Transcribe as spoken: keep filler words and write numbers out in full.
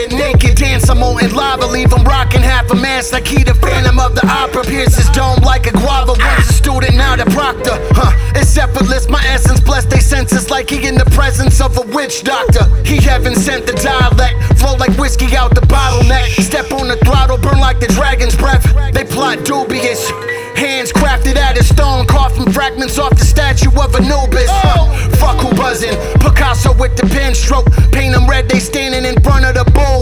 get naked, dance, I'm molten lava, leave him rocking half a mask like he the Phantom of the Opera. Pierce his dome like a guava, once a student, now the proctor. Huh, it's effortless, my essence blessed they senses like he in the presence of a witch doctor. He heaven sent the dialect, flow like whiskey out the bottleneck. Step on the throttle, burn like the dragon's breath. They plot dubious, hands crafted out of stone, carving fragments off the statue of Anubis. Huh, fuck who buzzing, Picasso with the pen stroke, paint them red, they standing in front of the bull.